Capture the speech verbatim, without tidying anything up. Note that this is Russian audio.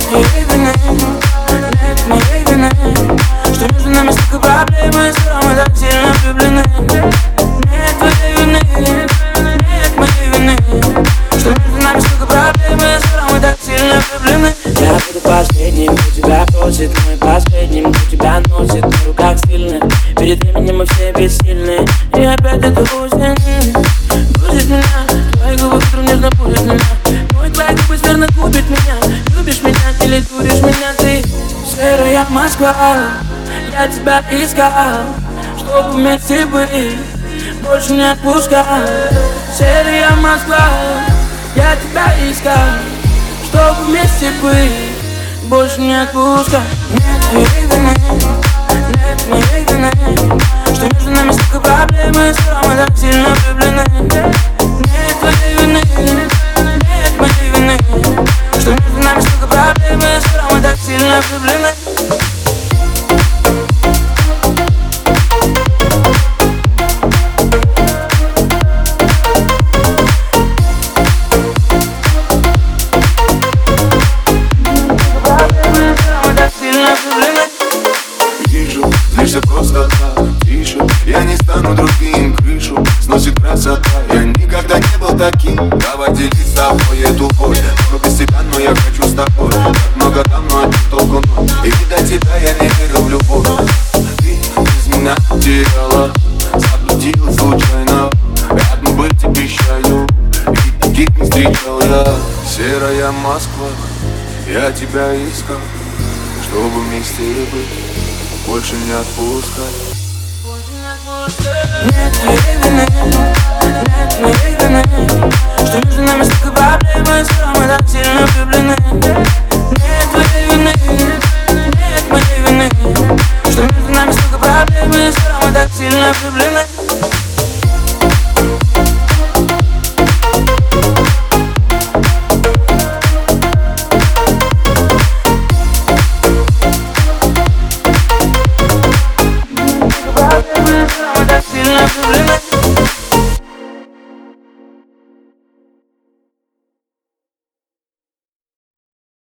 твоей вины, нет моей вины, что между нами столько проблем, и скоро мы так сильно влюблены. Нет твоей вины, нет моей вины, что между нами столько проблем, и скоро мы так сильно влюблены. Я буду последним, кто тебя просит, мой последним, кто тебя носит на руках сильных. Перед временем мы все бессильны, и опять это осень грузит меня. Твои губы утром нежно будут меня. Мой твои губы сверно губит меня. Любишь меня или дуришь меня ты? Серая Москва, я тебя искал, чтобы вместе быть, больше не отпускал. Серая Москва, я тебя искал, чтобы вместе быть, больше не отпускал. Нет твоей вины, нет моей вины, что между нами столько проблем, и скоро мы так сильно влюблены. Нет твоей вины, нет моей вины, что между нами столько проблем, и скоро мы так сильно влюблены. Злишься просто так, тише. Я не стану другим, крышу сносит красота. Я никогда не был таким. Давай делить с тобой эту боль. Но без тебя, но я хочу с тобой. Так много там, но один толку ноль. И видать тебя я не верю в любовь. Ты без меня теряла, заблудилась случайно. Рядом быть обещаю, и таких не встречал я. Серая Москва, я тебя искал, чтобы вместе быть, больше не отпускать. Нет твоей вины, нет моей вины, что между нами столько проблем, и скоро мы так сильно влюблены. Нет твоей вины, нет моей вины, что между нами столько проблем, и скоро мы так сильно влюблены.